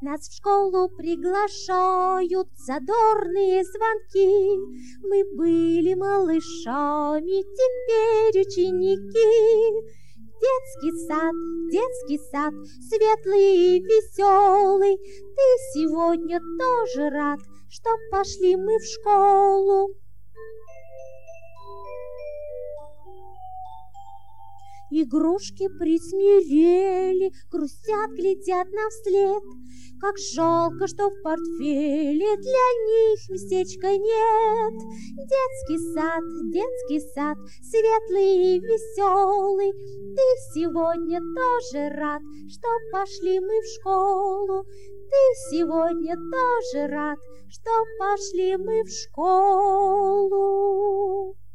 Нас в школу приглашают задорные звонки. Мы были малышами, теперь ученики. Детский сад, светлый и веселый. Ты сегодня тоже рад, что пошли мы в школу. Игрушки присмирели, грустят, глядят нам вслед. Как жалко, что в портфеле для них местечка нет. Детский сад, светлый и веселый. Ты сегодня тоже рад, что пошли мы в школу. Ты сегодня тоже рад, что пошли мы в школу.